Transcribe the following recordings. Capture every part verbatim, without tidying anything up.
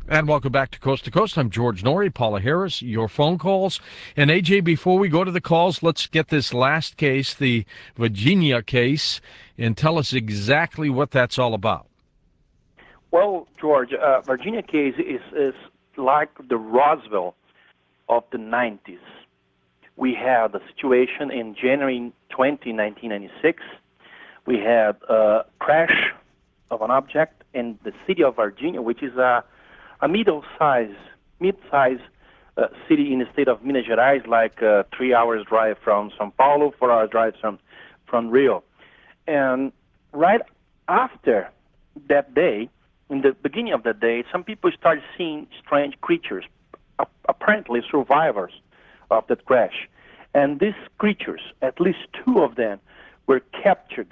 And welcome back to Coast to Coast. I'm George Norrie, Paula Harris, your phone calls. And A J, before we go to the calls, let's get this last case, the Virginia case, and tell us exactly what that's all about. Well, George, uh, Virginia case is, is like the Roswell of the nineties. We had a situation in January twentieth, nineteen ninety-six. We had a crash of an object in the city of Virginia, which is a, a middle-sized, mid-sized uh, city in the state of Minas Gerais, like uh, three hours drive from São Paulo, four hours drive from, from Rio. And right after that day, in the beginning of the day, some people started seeing strange creatures, apparently survivors of that crash. And these creatures, at least two of them, were captured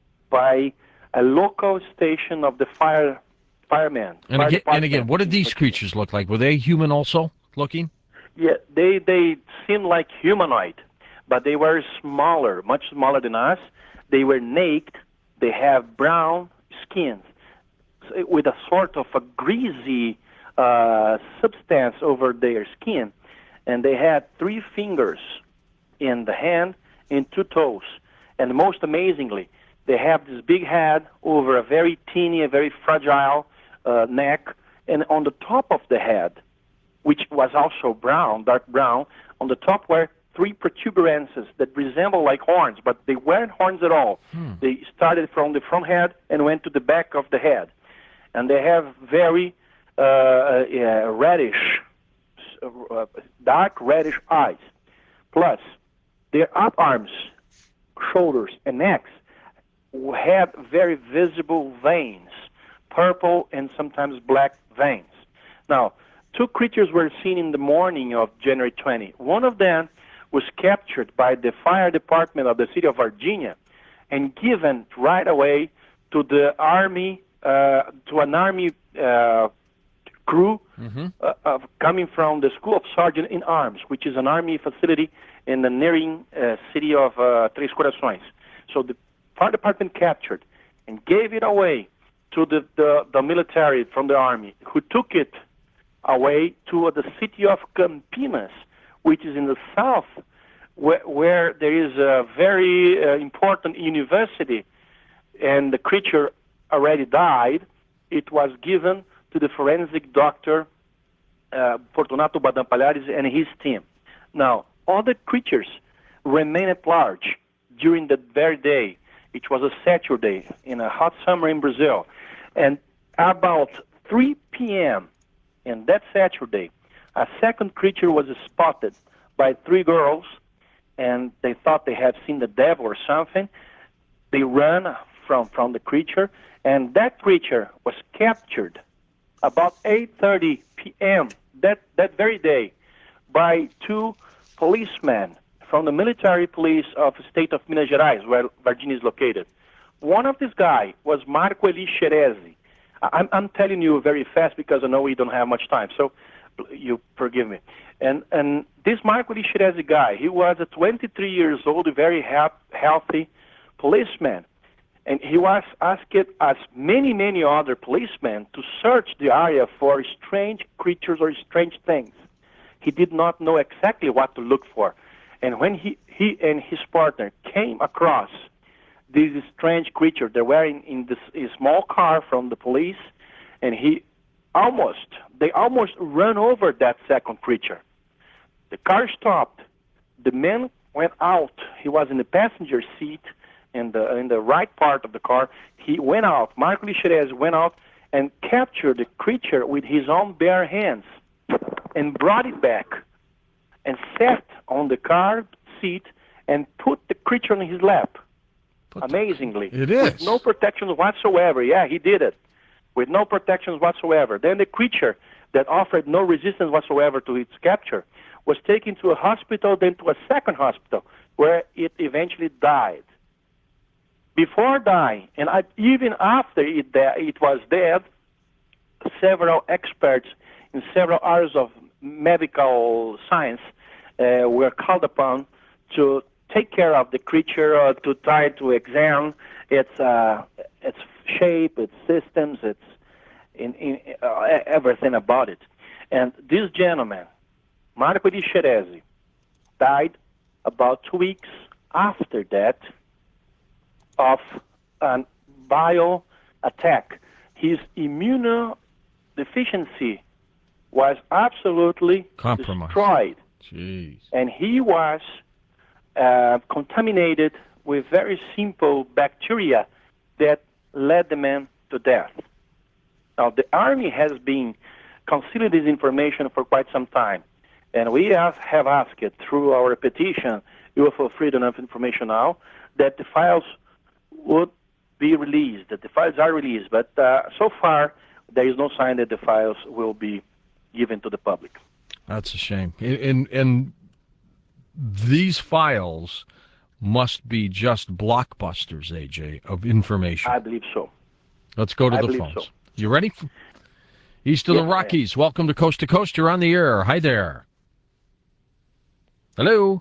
by a local station of the fire firemen. And fire again, and department again, what did in these Virginia. creatures look like? Were they human also looking? Yeah, they they seemed like humanoid, but they were smaller, much smaller than us. They were naked. They have brown skins with a sort of a greasy uh, substance over their skin, and they had three fingers in the hand and two toes. And most amazingly, they have this big head over a very teeny, a very fragile uh, neck, and on the top of the head, which was also brown, dark brown, on the top were three protuberances that resemble like horns, but they weren't horns at all. Hmm. They started from the front head and went to the back of the head. And they have very uh, uh, reddish, uh, dark reddish eyes. Plus, their up arms, shoulders, and necks had very visible veins, purple and sometimes black veins. Now, two creatures were seen in the morning of January twentieth. One of them was captured by the fire department of the city of Virginia and given right away to the army, uh, to an army uh, crew Mm-hmm. uh, of coming from the School of Sergeant in Arms, which is an army facility in the nearing uh, city of uh, Três Corações. So the fire department captured and gave it away to the, the, the military from the army, who took it away to the city of Campinas, which is in the south, where, where there is a very uh, important university, and the creature already died. It was given to the forensic doctor, uh, Fortunato Badam Palhares, and his team. Now, other creatures remain at large during that very day. It was a Saturday in a hot summer in Brazil. And about three p.m. in that Saturday, a second creature was spotted by three girls, and they thought they had seen the devil or something. They ran from, from the creature, and that creature was captured about eight thirty p.m. that, that very day by two policemen from the military police of the state of Minas Gerais, where Virginia is located. One of these guys was Marco Eli Xerezi. I'm, I'm telling you very fast because I know we don't have much time, so you forgive me. And and this Marco Eli Xerezi guy, he was a twenty-three years old, very ha- healthy policeman. And he was asked, as many, many other policemen, to search the area for strange creatures or strange things. He did not know exactly what to look for. And when he, he and his partner came across this strange creature, they were in, in this a small car from the police, and he almost, they almost ran over that second creature. The car stopped. The man went out. He was in the passenger seat, in the in the right part of the car. He went out. Marco Eli Xerezi went out and captured the creature with his own bare hands and brought it back and sat on the car seat and put the creature on his lap. Put Amazingly. The, it is. With no protections whatsoever. Yeah, he did it. With no protections whatsoever. Then the creature that offered no resistance whatsoever to its capture was taken to a hospital, then to a second hospital, where it eventually died. Before dying, and I, even after it, it was dead, several experts in several areas of medical science uh, were called upon to take care of the creature, uh, to try to examine its uh, its shape, its systems, its in, in uh, everything about it. And this gentleman, Marco Di Ceresi, died about two weeks after that of a bio attack. His immunodeficiency was absolutely Compromised. destroyed. Jeez. And he was uh, contaminated with very simple bacteria that led the man to death. Now, the Army has been concealing this information for quite some time, and we have, have asked it through our petition, U F O Freedom of Information Now, that the files would be released, that the files are released, but uh, so far there is no sign that the files will be given to the public. That's a shame. And, and these files must be just blockbusters, A J, of information. I believe so. Let's go to I the believe phones. so. You ready? East of Yes, the Rockies. Welcome to Coast to Coast. You're on the air. Hi there. Hello.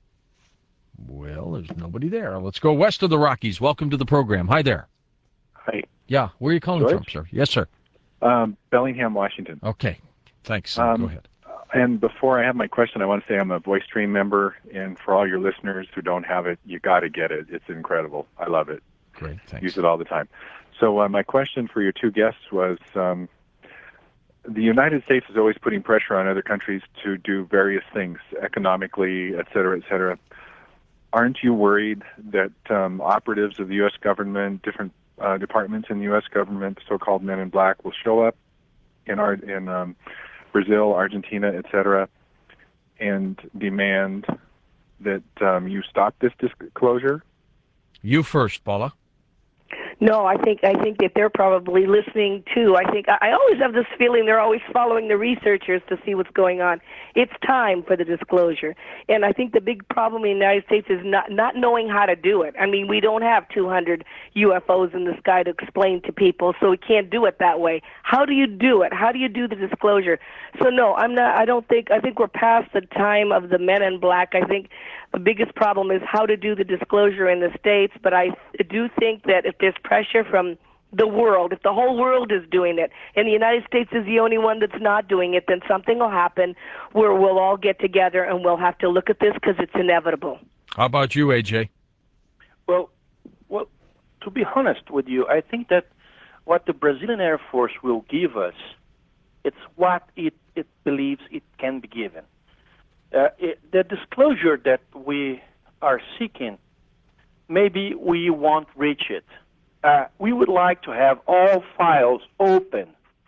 Well, there's nobody there. Let's go west of the Rockies. Welcome to the program. Hi there. Hi. Yeah, where are you calling George? from, sir? Yes, sir. Um, Bellingham, Washington. Okay. Thanks. Um, go ahead. And before I have my question, I want to say I'm a Voice Stream member, and for all your listeners who don't have it, you got to get it. It's incredible. I love it. Great. Thanks. Use it all the time. So uh, my question for your two guests was, um, the United States is always putting pressure on other countries to do various things, economically, et cetera, et cetera. Aren't you worried that um, operatives of the U S government, different uh, departments in the U S government, so-called men in black, will show up in our in um, Brazil, Argentina, et cetera, and demand that um, you stop this disclosure? You first, Paula. No, I think I think that they're probably listening too. I think I always have this feeling they're always following the researchers to see what's going on. It's time for the disclosure, and I think the big problem in the United States is not not knowing how to do it. I mean, we don't have two hundred U F Os in the sky to explain to people, so we can't do it that way. How do you do it? How do you do the disclosure? So no, I'm not. I don't think. I think we're past the time of the men in black. I think the biggest problem is how to do the disclosure in the States, but I do think that if there's pressure from the world, if the whole world is doing it, and the United States is the only one that's not doing it, then something will happen where we'll all get together and we'll have to look at this because it's inevitable. How about you, A J? Well, well, to be honest with you, I think that what the Brazilian Air Force will give us, it's what it, it believes it can be given. Uh, it, the disclosure that we are seeking, maybe we won't reach it. Uh, we would like to have all files open,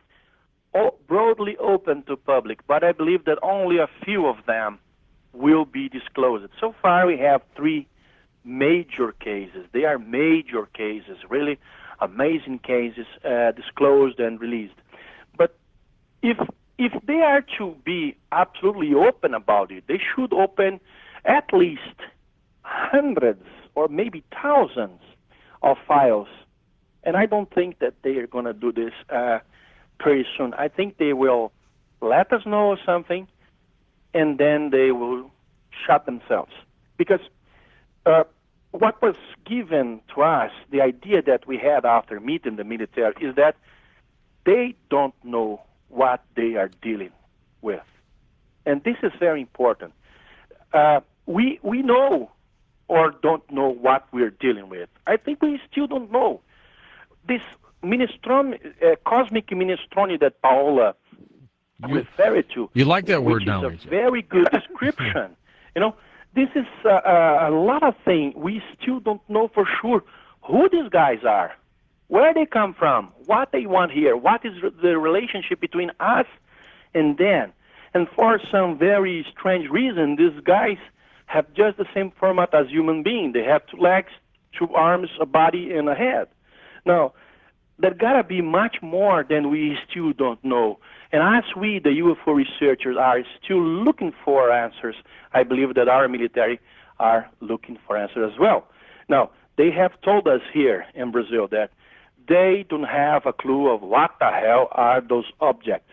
all broadly open to public, but I believe that only a few of them will be disclosed. So far we have three major cases. They are major cases, really amazing cases, uh, disclosed and released. But if If they are to be absolutely open about it, they should open at least hundreds or maybe thousands of files. And I don't think that they are going to do this uh, pretty soon. I think they will let us know something, and then they will shut themselves. Because uh, what was given to us, the idea that we had after meeting the military, is that they don't know what they are dealing with. And this is very important. Uh, we we know or don't know what we're dealing with. I think we still don't know. This minestrone, uh, cosmic minestrone that Paola You- referred to, You like that word which now, is A J? a very good description. You know, this is uh, a lot of things we still don't know for sure who these guys are, where they come from, what they want here, what is the relationship between us and them. And for some very strange reason, these guys have just the same format as human beings. They have two legs, two arms, a body, and a head. Now, there gotta be much more than we still don't know. And as we, the U F O researchers, are still looking for answers, I believe that our military are looking for answers as well. Now, they have told us here in Brazil that they don't have a clue of what the hell are those objects,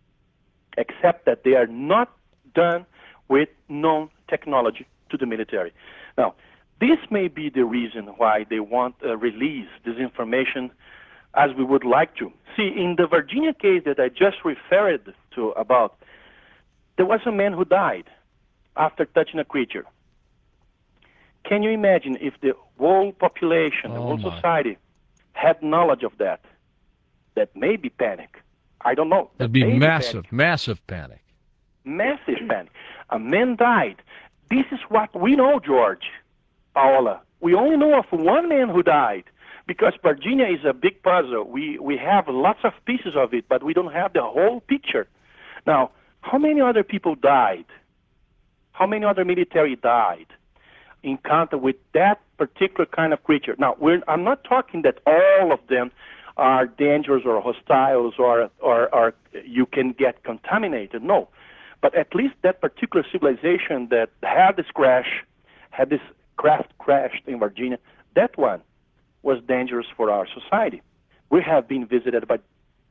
except that they are not done with known technology to the military. Now, this may be the reason why they want to release this information as we would like to. See, in the Virginia case that I just referred to about, there was a man who died after touching a creature. Can you imagine if the whole population, the Oh, whole my. society had knowledge of that? That may be panic. I don't know. That It'd be may massive, panic. massive panic. Massive panic. A man died. This is what we know, George, Paola. We only know of one man who died because Virginia is a big puzzle. We, we have lots of pieces of it, but we don't have the whole picture. Now, how many other people died? How many other military died in contact with that particular kind of creature? Now, we're, I'm not talking that all of them are dangerous or hostiles or, or, or you can get contaminated. No. But at least that particular civilization that had this crash, had this craft crashed in Virginia, that one was dangerous for our society. We have been visited by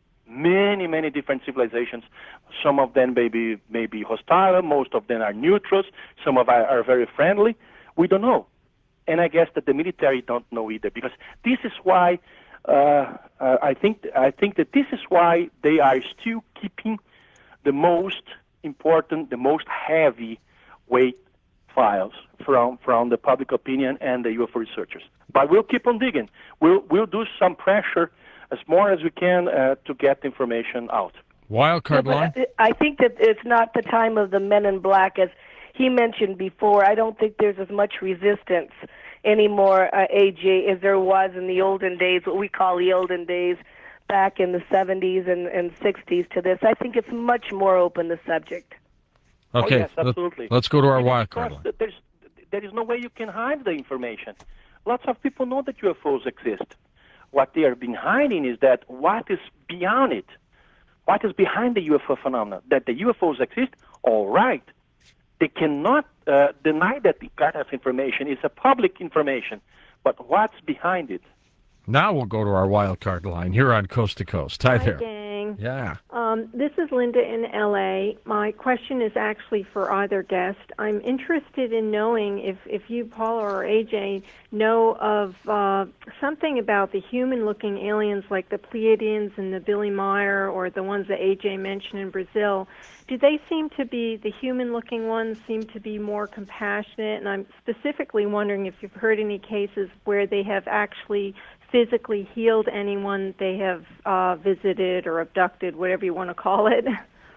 many, many different civilizations. Some of them may be, may be hostile, most of them are neutrals, some of them are very friendly. We don't know. And I guess that the military don't know either, because this is why uh, uh, I think I think that this is why they are still keeping the most important, the most heavy weight files from from the public opinion and the U F O researchers. But we'll keep on digging. We'll we'll do some pressure as more as we can uh, to get the information out. Wild card Yeah, but line? I I think that it's not the time of the men in black, as he mentioned before. I don't think there's as much resistance anymore, uh, A J, as there was in the olden days, what we call the olden days, back in the seventies and, and sixties to this. I think it's much more open, the subject. Okay, Oh, yes, let- absolutely. let's go to our You know, wild card because line. There's, there is no way you can hide the information. Lots of people know that U F Os exist. What they are been hiding is that what is beyond it, what is behind the U F O phenomena. That the U F Os exist, all right. They cannot uh, deny that the kind of information is a public information, but what's behind it? Now we'll go to our wild card line here on Coast to Coast. Hi Hi, there. gang. Yeah. Um, this is Linda in L A. My question is actually for either guest. I'm interested in knowing if, if you, Paula or A J, know of uh, something about the human-looking aliens like the Pleiadians and the Billy Meyer or the ones that A J mentioned in Brazil. Do they seem to be, the human-looking ones seem to be more compassionate? And I'm specifically wondering if you've heard any cases where they have actually physically healed anyone they have uh, visited or abducted, whatever you want to call it.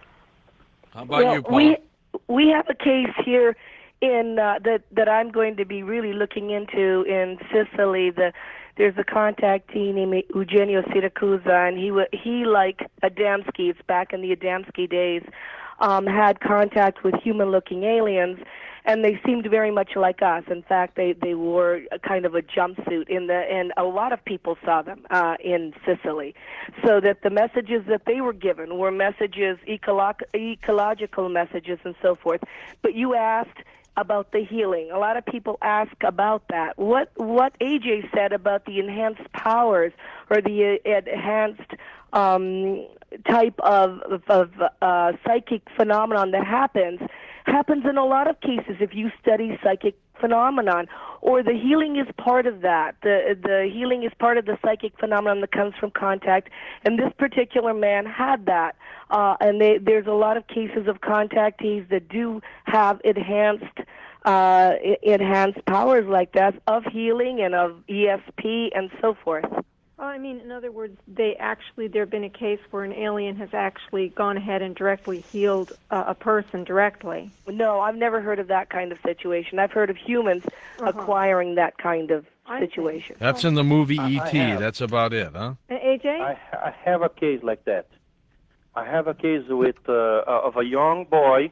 How about well, you, Paula? we we have a case here in uh, that that I'm going to be really looking into in Sicily. The there's a contactee named Eugenio Siracusa, and he wa- he like Adamski. It's back in the Adamski days. Um, had contact with human-looking aliens, and they seemed very much like us. In fact, they, they wore a kind of a jumpsuit in the, and a lot of people saw them uh, in Sicily. So that the messages that they were given were messages, ecolo- ecological messages and so forth. But you asked about the healing. A lot of people ask about that. What what A J said about the enhanced powers or the uh, enhanced um, type of, of uh, psychic phenomenon that happens, happens in a lot of cases if you study psychic phenomenon, or the healing is part of that. The the healing is part of the psychic phenomenon that comes from contact, and this particular man had that. Uh, and they, there's a lot of cases of contactees that do have enhanced uh, enhanced powers like that of healing and of E S P and so forth. Well, I mean, in other words, they actually, there have been a case where an alien has actually gone ahead and directly healed uh, a person directly. No, I've never heard of that kind of situation. I've heard of humans Uh-huh. acquiring that kind of I see. situation. That's in the movie I- E T. I have. That's about it, huh? Uh, A J? I, I have a case like that. I have a case with uh, of a young boy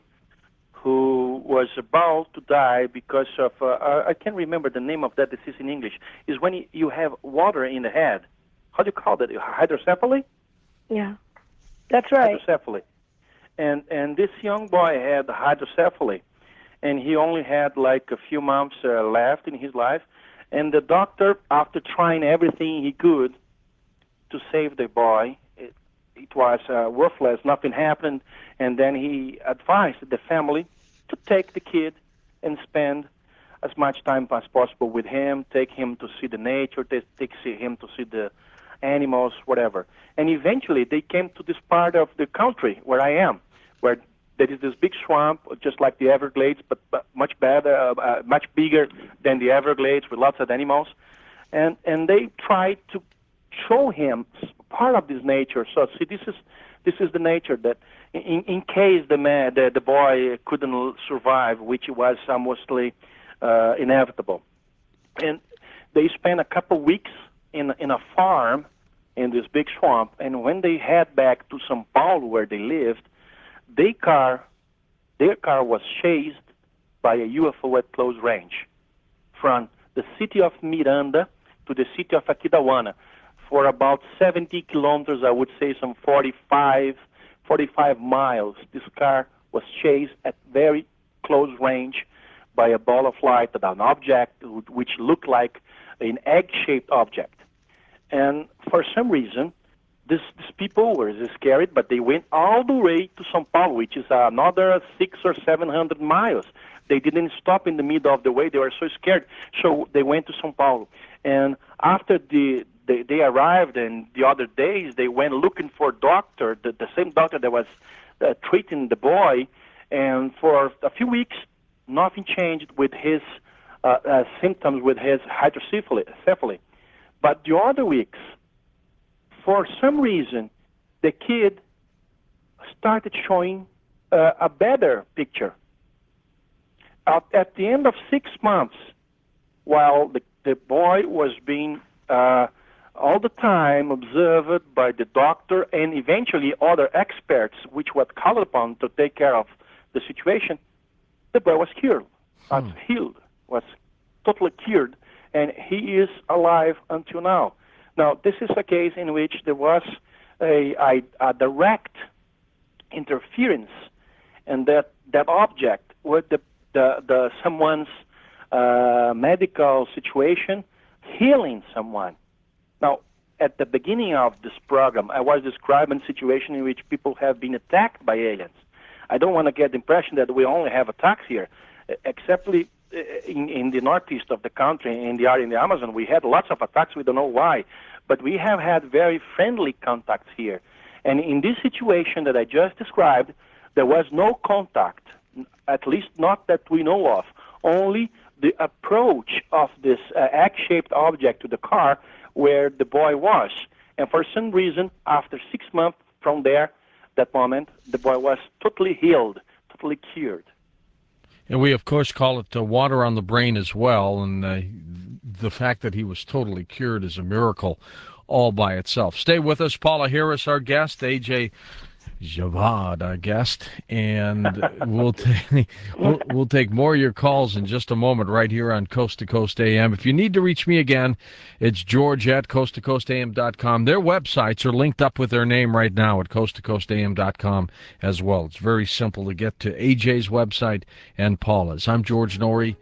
who was about to die because of uh, I can't remember the name of that disease in English. Is when you have water in the head. How do you call that? Hydrocephaly? Yeah, that's right. Hydrocephaly. And and this young boy had hydrocephaly, and he only had like a few months uh, left in his life. And the doctor, after trying everything he could to save the boy, it, it was uh, worthless. Nothing happened. And then he advised the family to take the kid and spend as much time as possible with him. Take him to see the nature. Take, take see him to see the animals, whatever. And eventually they came to this part of the country where I am, where there is this big swamp, just like the Everglades, but, but much better, uh, uh, much bigger than the Everglades, with lots of animals. And and they tried to show him part of this nature. So see, this is this is the nature that, in, in case the man, the, the boy couldn't survive, which was mostly uh, inevitable. And they spent a couple weeks in in a farm in this big swamp. And when they head back to São Paulo, where they lived, their car, their car was chased by a U F O at close range from the city of Miranda to the city of Aquidauana for about seventy kilometers, I would say some forty-five, forty-five miles. This car was chased at very close range by a ball of light, an object which looked like an egg-shaped object. And for some reason, This, these people were scared, but they went all the way to São Paulo, which is another six or seven hundred miles. They didn't stop in the middle of the way. They were so scared, so they went to São Paulo. And after the they, they arrived, and the other days they went looking for a doctor, the, the same doctor that was uh, treating the boy. And for a few weeks, nothing changed with his uh, uh, symptoms, with his hydrocephaly. But the other weeks, for some reason, the kid started showing uh, a better picture. At, at the end of six months, while the, the boy was being uh, all the time observed by the doctor and eventually other experts, which were called upon to take care of the situation, the boy was cured, was hmm. healed, was totally cured, and he is alive until now. Now, this is a case in which there was a, a, a direct interference, and that, that object with the, the, the someone's uh, medical situation, healing someone. Now, at the beginning of this program, I was describing a situation in which people have been attacked by aliens. I don't want to get the impression that we only have attacks here, except in, in the northeast of the country, in the area in the Amazon, we had lots of attacks. We don't know why, but we have had very friendly contacts here. And in this situation that I just described, there was no contact, at least not that we know of, only the approach of this uh, egg-shaped object to the car where the boy was. And for some reason, after six months from there, that moment, the boy was totally healed, totally cured. And we, of course, call it uh, water on the brain as well. And uh, the fact that he was totally cured is a miracle all by itself. Stay with us. Paula Harris, our guest. A J Javad, our guest. And we'll, ta- we'll, we'll take more of your calls in just a moment right here on Coast to Coast A M. If you need to reach me again, it's George at coast to coast a m dot com. Their websites are linked up with their name right now at coast to coast a m dot com as well. It's very simple to get to A J's website and Paula's. I'm George Noory.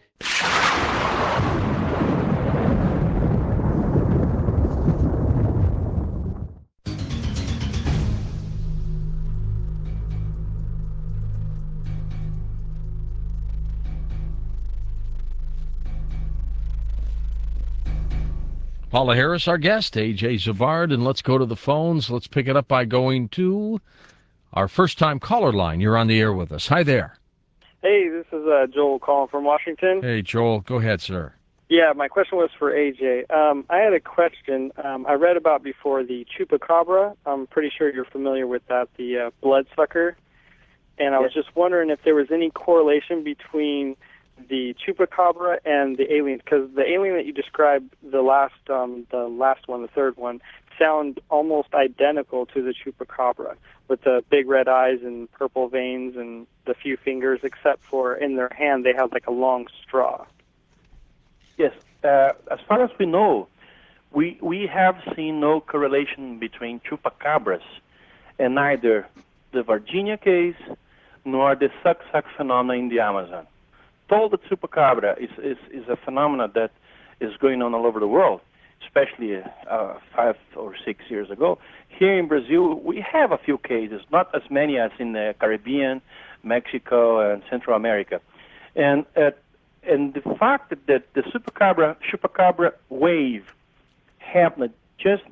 Paula Harris, our guest, A J Savard, and let's go to the phones. Let's pick it up by going to our first-time caller line. You're on the air with us. Hi there. Hey, this is uh, Joel calling from Washington. Hey, Joel. Go ahead, sir. Yeah, my question was for A J. Um, I had a question. Um, I read about before the chupacabra. I'm pretty sure you're familiar with that, the uh, bloodsucker. And I was just wondering if there was any correlation between the chupacabra and the alien, because the alien that you described, the last, um, the last one, the third one, sound almost identical to the chupacabra, with the big red eyes and purple veins and the few fingers, except for in their hand they have like a long straw. Yes, uh, as far as we know, we we have seen no correlation between chupacabras and neither the Virginia case nor the suck-suck phenomenon in the Amazon. Told the chupacabra is, is, is a phenomenon that is going on all over the world, especially uh, five or six years ago. Here in Brazil, we have a few cases, not as many as in the Caribbean, Mexico, and Central America. And uh, and the fact that the chupacabra, chupacabra wave happened just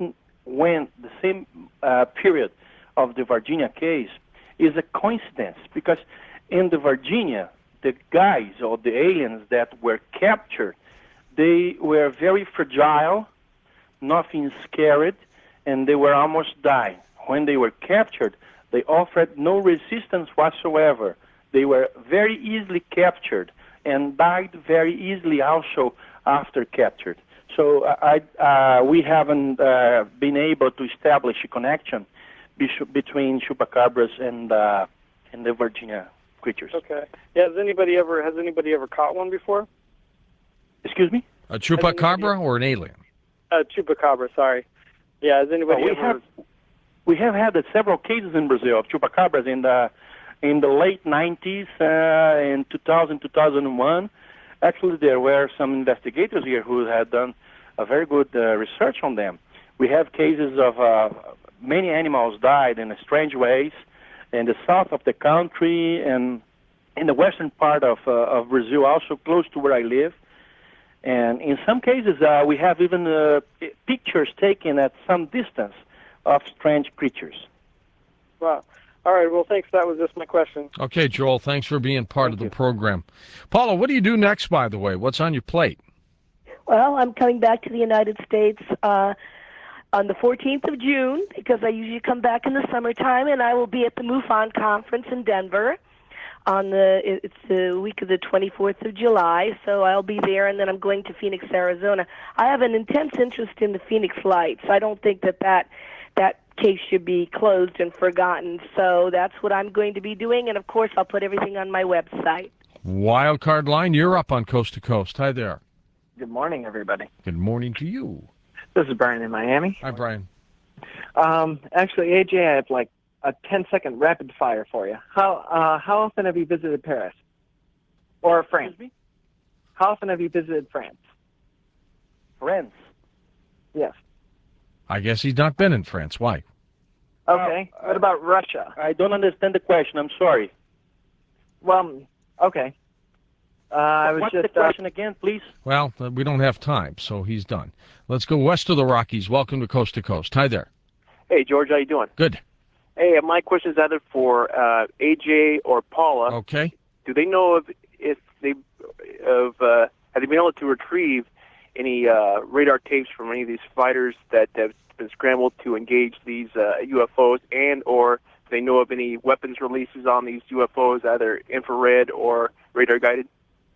when the same uh, period of the Virginia case is a coincidence, because in the Virginia, the guys or the aliens that were captured, they were very fragile, nothing scared, and they were almost dying. When they were captured, they offered no resistance whatsoever. They were very easily captured and died very easily also after captured. So I, uh, we haven't uh, been able to establish a connection be- between chupacabras and uh, and the Virginia creatures. Okay. Yeah. Has anybody ever has anybody ever caught one before? Excuse me? A chupacabra or an alien? Uh, chupacabra. Sorry. Yeah. Has anybody Oh, we ever? have we have had uh, several cases in Brazil of chupacabras in the in the late nineties, uh, in two thousand, two thousand one. Actually, there were some investigators here who had done a very good uh, research on them. We have cases of uh, many animals died in strange ways in the south of the country and in the western part of, uh, of Brazil, also close to where I live. And in some cases, uh, we have even uh, pictures taken at some distance of strange creatures. Wow. All right. Well, thanks. That was just my question. Okay, Joel, thanks for being part Thank of the you. program. Paula, what do you do next, by the way? What's on your plate? Well, I'm coming back to the United States uh, on the fourteenth of June because I usually come back in the summertime, and I will be at the MUFON conference in Denver on the it's the week of the twenty-fourth of July. So I'll be there, and then I'm going to Phoenix, Arizona. I have an intense interest in the Phoenix Lights. I don't think that that that case should be closed and forgotten. So that's what I'm going to be doing, and of course I'll put everything on my website. Wildcard Line, you're up on Coast to Coast. Hi there. Good morning, everybody. Good morning to you. This is Brian in Miami. Hi, Brian. Um, actually, A J, I have like a ten-second rapid fire for you. How uh, how often have you visited Paris or France? Excuse me? How often have you visited France? France. Yes. I guess he's not been in France. Why? Okay. Uh, what about Russia? I don't understand the question. I'm sorry. Well, okay. Uh, I was What's just the question again, please? Well, uh, we don't have time, so he's done. Let's go west of the Rockies. Welcome to Coast to Coast. Hi there. Hey, George, how you doing? Good. Hey, my question is either for uh, A J or Paula. Okay. Do they know if if they of uh, have they been able to retrieve any uh, radar tapes from any of these fighters that have been scrambled to engage these uh, U F Os, and or do they know of any weapons releases on these U F Os, either infrared or radar guided?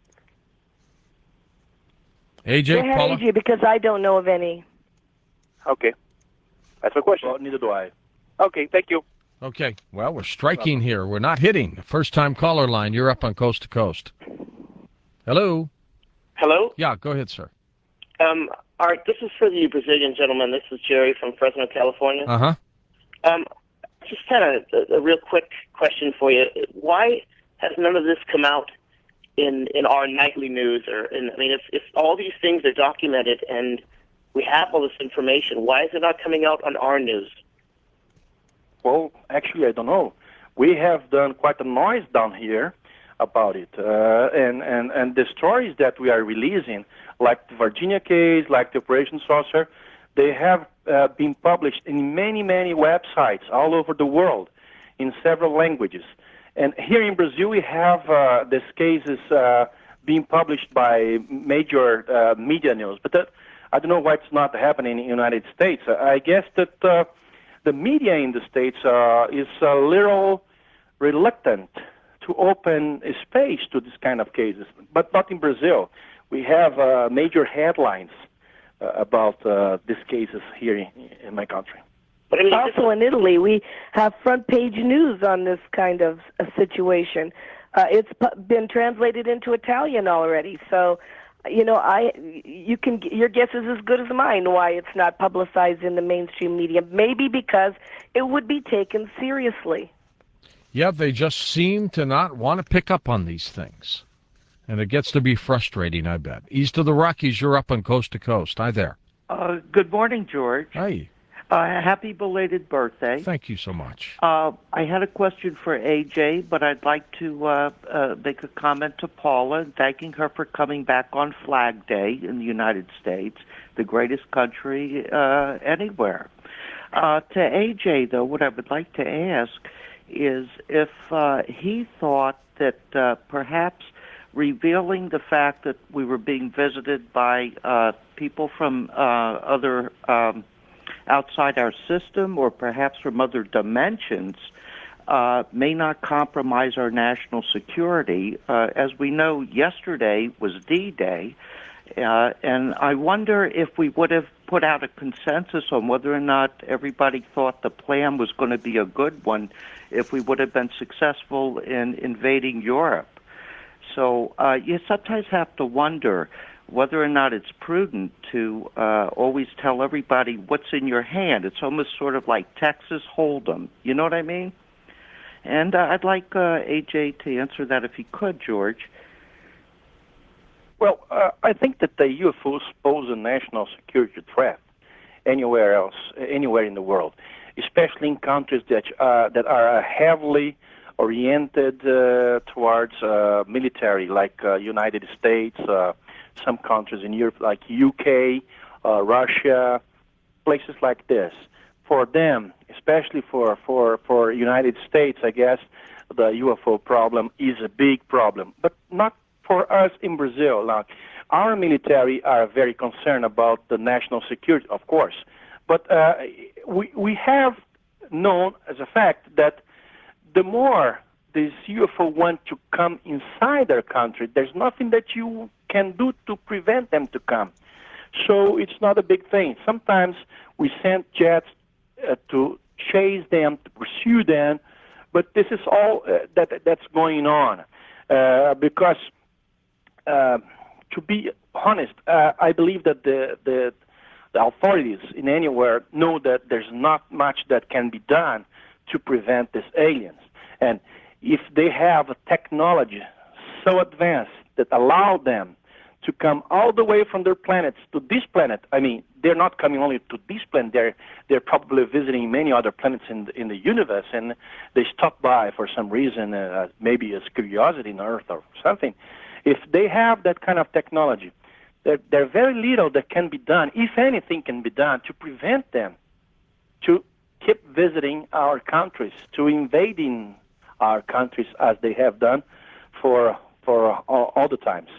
A J, Go ahead, Paula? A J, because I don't know of any. Okay, that's my question. Well, neither do I. Okay, thank you. Okay. Well, we're striking here. We're not hitting. First-time caller line. You're up on Coast to Coast. Hello? Hello? Yeah, go ahead, sir. Um, all right, this is for the Brazilian gentleman. This is Jerry from Fresno, California. Uh-huh. Um, just kind of a, a real quick question for you. Why has none of this come out in, in our nightly news? Or in, I mean, if, if all these things are documented and we have all this information, why is it not coming out on our news? Well, actually, I don't know. We have done quite a noise down here about it. Uh, and, and, and the stories that we are releasing, like the Virginia case, like the Operation Saucer, they have uh, been published in many, many websites all over the world in several languages. And here in Brazil, we have uh, these cases uh, being published by major uh, media news. But that, I don't know why it's not happening in the United States. I guess that uh, the media in the States uh, is a little reluctant to open a space to this kind of cases, but not in Brazil. We have uh, major headlines uh, about uh, these cases here in, in my country. But I mean, Also in Italy, we have front-page news on this kind of uh, situation. Uh, it's pu- been translated into Italian already, so you know, I you can your guess is as good as mine why it's not publicized in the mainstream media. Maybe because it would be taken seriously. Yeah, they just seem to not want to pick up on these things. And it gets to be frustrating, I bet. East of the Rockies, you're up on Coast to Coast. Hi there. Uh, good morning, George. Hi. Uh, happy belated birthday. Thank you so much. Uh, I had a question for A J, but I'd like to uh, uh, make a comment to Paula, thanking her for coming back on Flag Day in the United States, the greatest country uh, anywhere. Uh, to A J, though, what I would like to ask is if uh, he thought that uh, perhaps revealing the fact that we were being visited by uh, people from uh, other um, outside our system or perhaps from other dimensions uh, may not compromise our national security. Uh, as we know, yesterday was D-Day, uh, and I wonder if we would have put out a consensus on whether or not everybody thought the plan was going to be a good one if we would have been successful in invading Europe. So uh, you sometimes have to wonder whether or not it's prudent to uh, always tell everybody what's in your hand. It's almost sort of like Texas Hold'em. You know what I mean? And uh, I'd like uh, A J to answer that if he could, George. Well, uh, I think that the U F Os pose a national security threat anywhere else, anywhere in the world, especially in countries that uh, that are heavily oriented uh, towards uh, military, like uh, United States, uh, some countries in Europe, like U K, uh, Russia, places like this. For them, especially for for for United States, I guess the U F O problem is a big problem, but not for us in Brazil. Now, our military are very concerned about the national security, of course, but uh, we we have known as a fact that the more these U F O want to come inside their country, there's nothing that you can do to prevent them to come. So it's not a big thing. Sometimes we send jets uh, to chase them, to pursue them, but this is all uh, that that's going on uh, because. Uh, to be honest, uh, I believe that the, the the authorities in anywhere know that there's not much that can be done to prevent these aliens. And if they have a technology so advanced that allow them to come all the way from their planets to this planet, I mean, they're not coming only to this planet, they're, they're probably visiting many other planets in the, in the universe, and they stop by for some reason, uh, maybe as curiosity on Earth or something. If they have that kind of technology, there, there's very little that can be done, if anything can be done, to prevent them to keep visiting our countries, to invading our countries as they have done for for all, all the times.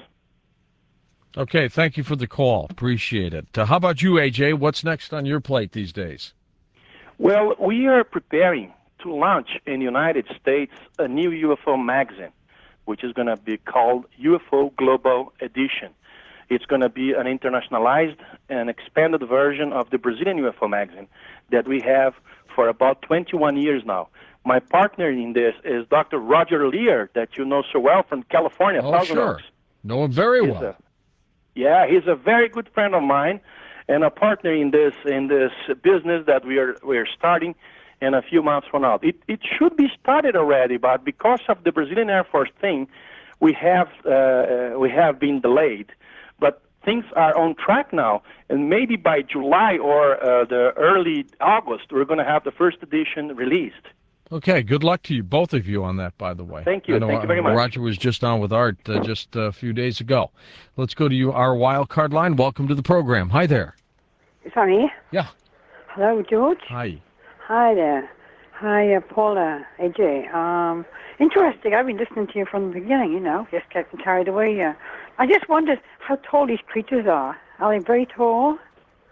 Okay, thank you for the call. Appreciate it. Uh, how about you, A J? What's next on your plate these days? Well, we are preparing to launch in the United States a new U F O magazine, which is going to be called U F O Global Edition. It's going to be an internationalized and expanded version of the Brazilian U F O magazine that we have for about twenty-one years now. My partner in this is Doctor Roger Lear, that you know so well from California. Oh, Thousand sure. Oaks. Know him very He's well. A, yeah, he's a very good friend of mine and a partner in this in this business that we are we are starting in a few months from now. It it should be started already, but because of the Brazilian Air Force thing, we have uh, we have been delayed. But things are on track now, and maybe by July or uh, the early August, we're going to have the first edition released. Okay, good luck to you, both of you, on that, by the way. Thank you. I know, Thank you very uh, much. Roger was just on with Art uh, just a few days ago. Let's go to you, our wild card line. Welcome to the program. Hi there. Is that me? Yeah. Hello, George. Hi. Hi there. Hi, uh, Paula, A J. Um, interesting. I've been listening to you from the beginning, you know, just getting carried away. Uh, I just wondered how tall these creatures are. Are they very tall?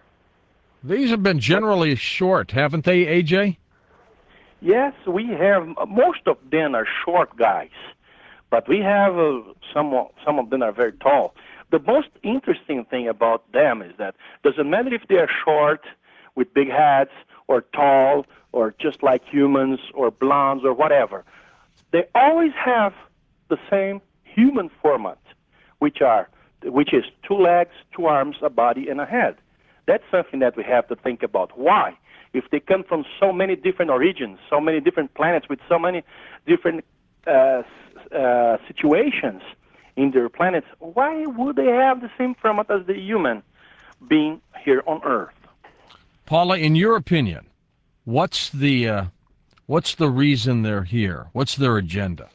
These have been generally short, haven't they, A J? Yes, we have, most of them are short guys, but we have uh, some, some of them are very tall. The most interesting thing about them is that doesn't matter if they are short, with big heads, or tall, or just like humans, or blondes, or whatever. They always have the same human format, which are, which is two legs, two arms, a body, and a head. That's something that we have to think about. Why? If they come from so many different origins, so many different planets with so many different uh, uh, situations in their planets, why would they have the same format as the human being here on Earth? Paula, in your opinion, what's the uh, what's the reason they're here? What's their agenda?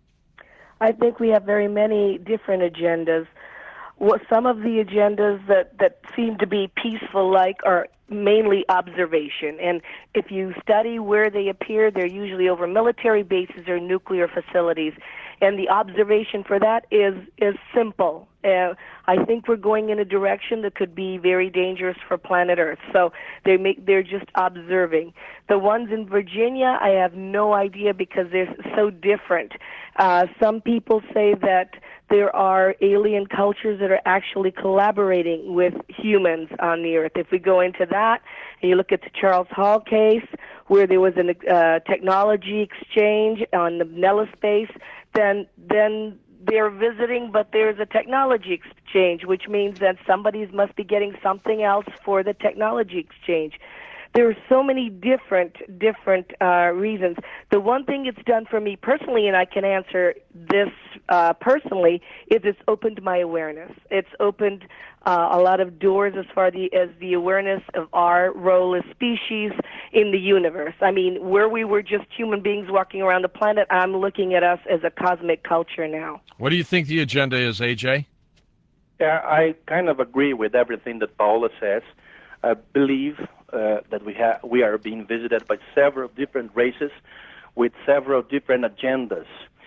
I think we have very many different agendas. What some of the agendas that, that seem to be peaceful, like, are mainly observation. And if you study where they appear, they're usually over military bases or nuclear facilities. And the observation for that is is simple. Uh, I think we're going in a direction that could be very dangerous for planet Earth. So they make they're just observing. The ones in Virginia, I have no idea because they're so different. Uh, some people say that there are alien cultures that are actually collaborating with humans on the Earth. If we go into that, and you look at the Charles Hall case, where there was a uh, technology exchange on the Nellis base, then then they're visiting, but there's a technology exchange, which means that somebody must be getting something else for the technology exchange. There are so many different different uh, reasons. The one thing it's done for me personally, and I can answer this uh, personally, is it's opened my awareness. It's opened uh, a lot of doors as far the, as the awareness of our role as species in the universe. I mean, where we were just human beings walking around the planet, I'm looking at us as a cosmic culture now. What do you think the agenda is, A J? Yeah, I kind of agree with everything that Paula says. I believe uh, that we have we are being visited by several different races with several different agendas.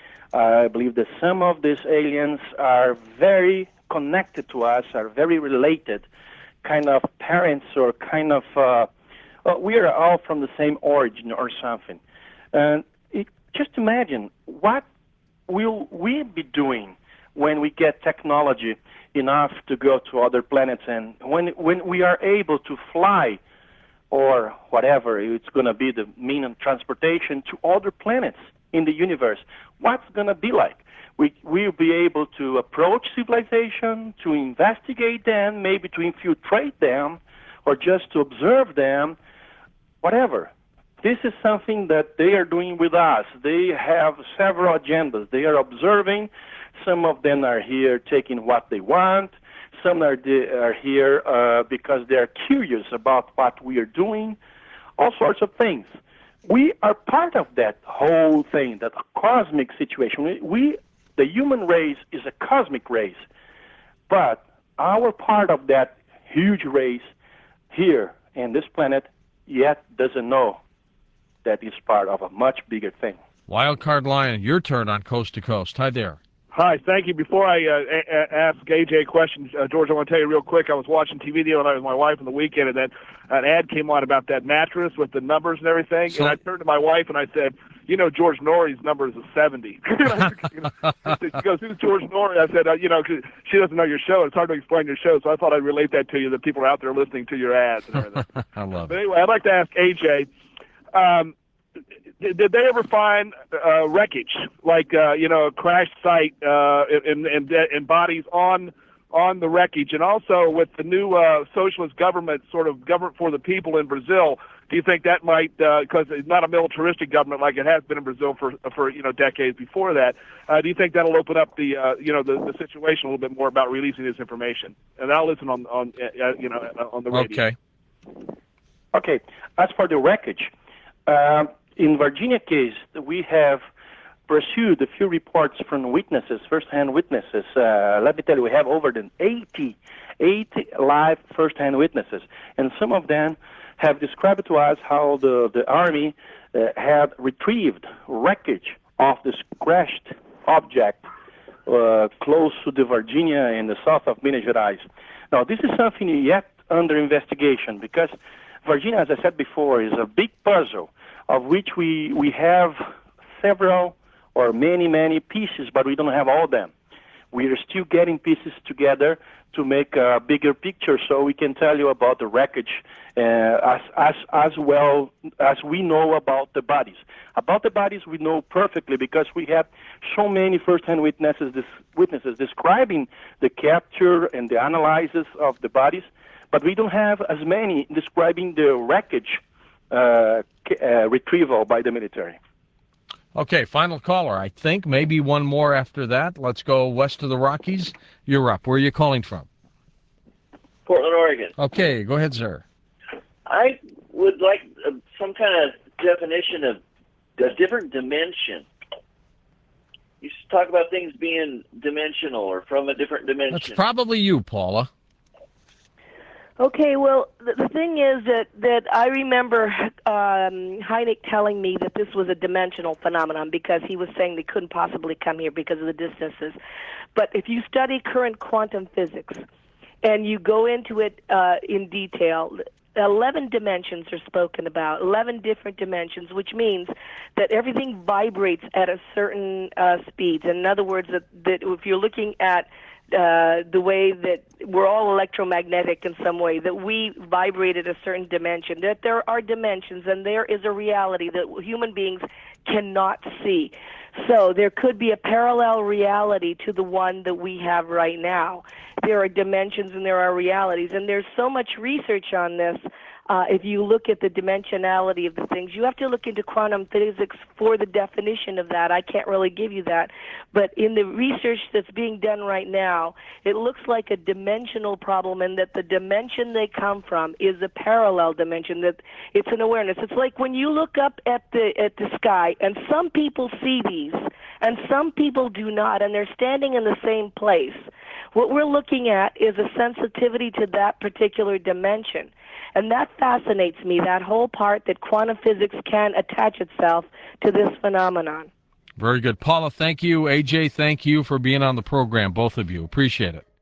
I believe that some of these aliens are very connected to us, are very related, kind of parents or kind of, uh, well, we are all from the same origin or something. And it, just imagine, what will we be doing when we get technology enough to go to other planets, and when when we are able to fly or whatever it's going to be the mean of transportation to other planets in the universe, what's going to be like? We we'll be able to approach civilization, to investigate them, maybe to infiltrate them, or just to observe them, whatever. This is something that they are doing with us. They have several agendas. They are observing. Some of them are here taking what they want. Some are, de- are here uh, because they are curious about what we are doing, all sorts of things. We are part of that whole thing, that cosmic situation. We, we, the human race is a cosmic race, but our part of that huge race here in this planet yet doesn't know that it's part of a much bigger thing. Wildcard Lion, your turn on Coast to Coast. Hi there. Hi, thank you. Before I uh, a- a- ask A J a question, uh, George, I want to tell you real quick, I was watching T V the other night with my wife on the weekend, and then an ad came on about that mattress with the numbers and everything, so, and I turned to my wife and I said, you know, George Norrie's number is a seventy. She goes, who's George Norrie? I said, uh, you know, 'cause she doesn't know your show. It's hard to explain your show, so I thought I'd relate that to you, that people are out there listening to your ads and everything. I love but it. anyway, I'd like to ask A J, um, did, did they ever find uh, wreckage, like uh, you know, a crash site uh, and, and and bodies on on the wreckage? And also with the new uh, socialist government, sort of government for the people in Brazil, do you think that might, because uh, it's not a militaristic government like it has been in Brazil for for you know decades before that? Uh, do you think that'll open up the uh, you know the, the situation a little bit more about releasing this information? And I'll listen on on uh, you know on the radio. Okay. Okay. As for the wreckage. Uh, In Virginia case, we have pursued a few reports from witnesses, first-hand witnesses. Uh, let me tell you, we have over than eighty, eighty live first-hand witnesses, and some of them have described to us how the, the Army uh, had retrieved wreckage of this crashed object uh, close to the Virginia in the south of Minas Gerais. Now, this is something yet under investigation because Virginia, as I said before, is a big puzzle of which we, we have several or many, many pieces, but we don't have all of them. We are still getting pieces together to make a bigger picture so we can tell you about the wreckage uh, as, as, as well as we know about the bodies. About the bodies we know perfectly because we have so many first-hand witnesses, this, witnesses describing the capture and the analysis of the bodies, but we don't have as many describing the wreckage Uh, uh, retrieval by the military. Okay, final caller. I think maybe one more after that. Let's go west of the Rockies. You're up. Where are you calling from? Portland, Oregon. Okay, go ahead, sir. I would like uh, some kind of definition of a different dimension. You should talk about things being dimensional or from a different dimension. That's probably you, Paula. Okay, well, the, the thing is that, that I remember um, Hynek telling me that this was a dimensional phenomenon because he was saying they couldn't possibly come here because of the distances. But if you study current quantum physics and you go into it uh, in detail, eleven dimensions are spoken about, eleven different dimensions, which means that everything vibrates at a certain uh, speed. In other words, that, that if you're looking at uh, the way that we're all electromagnetic in some way, that we vibrate at a certain dimension, that there are dimensions and there is a reality that human beings cannot see. So there could be a parallel reality to the one that we have right now. There are dimensions and there are realities, and there's so much research on this. Uh, if you look at the dimensionality of the things, you have to look into quantum physics for the definition of that. I can't really give you that. But in the research that's being done right now, it looks like a dimensional problem, and that the dimension they come from is a parallel dimension, that it's an awareness. It's like when you look up at the at the sky, and some people see these, and some people do not, and they're standing in the same place. What we're looking at is a sensitivity to that particular dimension. And that fascinates me, that whole part that quantum physics can attach itself to this phenomenon. Very good. Paula, thank you. A J, thank you for being on the program, both of you. Appreciate it.